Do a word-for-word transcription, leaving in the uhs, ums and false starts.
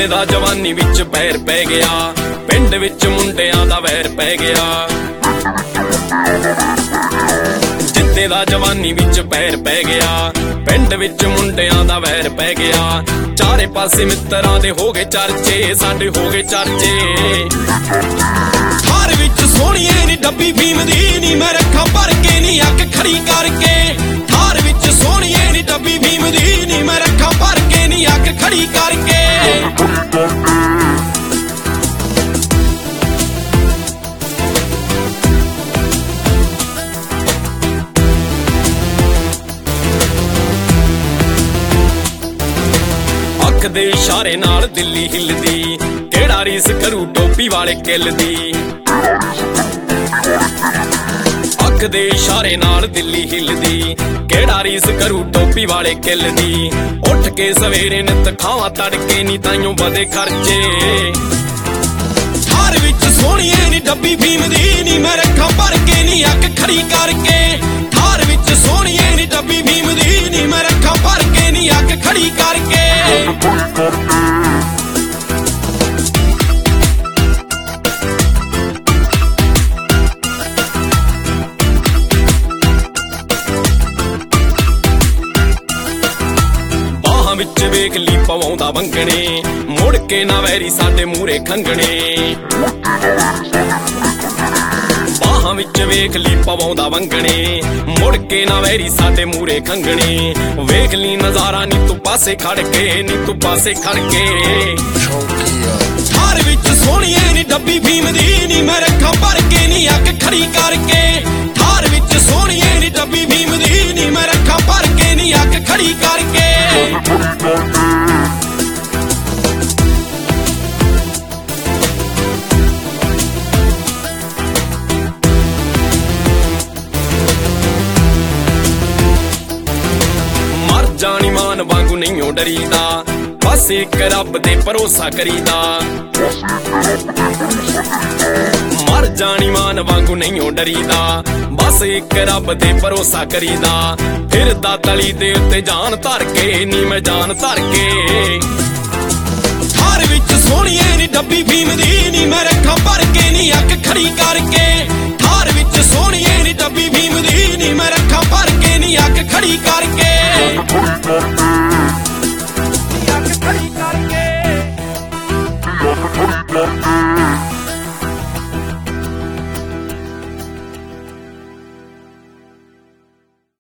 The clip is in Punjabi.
ਜਿੱਤੇ ਦਾ ਜਵਾਨੀ ਵਿੱਚ ਪੈਰ ਪੈ ਗਿਆ, ਪਿੰਡ ਵਿੱਚ ਮੁੰਡਿਆਂ ਦਾ ਵੈਰ ਪੈ ਗਿਆ। ਜਿੱਤੇ ਦਾ ਜਵਾਨੀ ਵਿੱਚ ਪੈਰ ਪੈ ਗਿਆ, ਪਿੰਡ ਵਿੱਚ ਮੁੰਡਿਆਂ ਦਾ ਵੈਰ ਪੈ ਗਿਆ। ਚਾਰੇ ਪਾਸੇ ਮਿੱਤਰਾਂ ਦੇ ਹੋ ਗਏ ਚਰਚੇ, ਸਾਡੇ ਹੋ ਗਏ ਚਰਚੇ। ਥਾਰ ਵਿੱਚ ਸੋਹਣੀਏ ਨੀ ਡੱਬੀ ਫੀਮ ਦੀ, ਨੀ ਮੈਂ ਰੱਖਾਂ ਭਰ ਕੇ ਨੀ ਅੱਖ ਖੜੀ ਕਰਕੇ। ਥਾਰ ਵਿੱਚ ਸੋਹਣੀਏ ਨੀ ਡੱਬੀ ਫੀਮ ਦੀ, ਨੀ ਮੈਂ ਰੱਖਾਂ ਭਰ ਕੇ ਨੀ ਅੱਖ ਖੜੀ ਕਰਕੇ। ਅੱਖ ਦੇ ਇਸ਼ਾਰੇ ਨਾਲ ਦਿੱਲੀ ਹਿੱਲਦੀ, ਕਿਹੜਾ ਰੀਸ ਕਰੂ ਟੋਪੀ ਵਾਲੇ ਕਿੱਲ ਦੀ। ਅੱਖ ਦੇ ਇਸ਼ਾਰੇ ਨਾਲ ਦਿੱਲੀ ਹਿੱਲਦੀ, ਕਿਹੜਾ ਰੀਸ ਕਰੂ ਟੋਪੀ ਵਾਲੇ ਕਿੱਲ ਦੀ। ਉੱਠ ਕੇ ਸਵੇਰੇ ਨਿੱਤ ਖਾਵਾਂ ਤੜਕੇ, ਨੀ ਤਾਈਓ ਵਧੇ ਖਰਚੇ। ਥਾਰ ਵਿੱਚ ਸੋਹਣੀਏ ਨੀ ਡੱਬੀ ਫੀਮ ਦੀ, ਨੀ ਮੈਂ ਰੱਖਾਂ ਭਰ ਕੇ ਨੀ ਅੱਖ ਖੜੀ ਕਰਕੇ। ਥਾਰ ਵਿੱਚ ਸੋਹਣੀਏ ਨੀ ਡੱਬੀ ਫੀਮ ਦੀ, ਨੀ ਮੈਂ ਰੱਖਾਂ ਭਰ ਕੇ ਨੀ ਅੱਖ ਖੜੀ ਕਰਕੇ। ਬਾਹਾਂ ਵਿੱਚ ਵੇਖ ਲਈ ਪਵਾਉਂਦਾ ਵੰਗਣੇ, ਮੁੜ ਕੇ ਨਾ ਵੈਰੀ ਸਾਡੇ ਮੂਹਰੇ ਖੰਗਣੇ। ਬਾਹਾਂ ਵਿੱਚ ਵੇਖ ਲਈ ਪਵਾਉਂਦਾ ਵੰਗਣੇ, ਮੁੜ ਕੇ ਨਾ ਵੈਰੀ ਸਾਡੇ ਮੂਹਰੇ ਖੰਗਣੇ। ਵੇਖ ਲਈ ਨਜ਼ਾਰਾ ਨੀ ਤੂੰ ਪਾਸੇ ਖੜ ਕੇ, ਨੀ ਤੂੰ ਪਾਸੇ ਖੜ ਕੇ। ਥਾਰ ਵਿੱਚ ਸੋਹਣੀਏ ਨੀ ਡੱਬੀ ਫੀਮ ਦੀ, ਨੀ ਮੈਂ ਰੱਖਾਂ ਭਰ ਕੇ ਨੀ ਅੱਖ ਖੜੀ ਕਰਕੇ। ਥਾਰ ਵਿੱਚ ਸੋਹਣੀਏ ਨੀ ਡੱਬੀ ਫੀਮ ਦੀ, ਨੀ ਮੈਂ ਰੱਖਾਂ ਭਰ ਕੇ ਨੀ ਅੱਖ ਖੜੀ ਕਰਕੇ। ਜਾਣੀ ਮਾਨ ਵਾਂਗੂ ਨਹੀਂ ਓ ਡਰੀਦਾ, ਬਸ ਇੱਕ ਰੱਬ ਦੇ ਭਰੋਸਾ ਕਰੀਦਾ। ਮਰ ਜਾਣੀ ਮਾਨ ਵਾਂਗੂ ਨਹੀਂ ਓ ਡਰੀਦਾ, ਬਸ ਇੱਕ ਰੱਬ ਦੇ ਭਰੋਸਾ ਕਰੀਦਾ। ਫਿਰਦਾ ਤਲੀ ਦੇ ਉੱਤੇ ਜਾਨ ਧਰ ਕੇ, ਨੀ ਮੈਂ ਜਾਨ ਧਰ ਕੇ। ਥਾਰ ਵਿੱਚ ਸੋਹਣੀਏ ਨੀ ਡੱਬੀ ਫੀਮ ਦੀ, ਨੀ ਮੈਂ ਰੱਖਾਂ ਭਰ ਕੇ ਨੀ ਅੱਖ ਖੜੀ ਕਰਕੇ। ਥਾਰ ਵਿੱਚ ਸੋਹਣੀਏ ਨੀ ਡੱਬੀ ਫੀਮ ਦੀ, ਨੀ ਮੈਂ ਰੱਖਾਂ ਭਰ ਕੇ ਨੀ ਅੱਖ ਖੜੀ ਕਰਕੇ।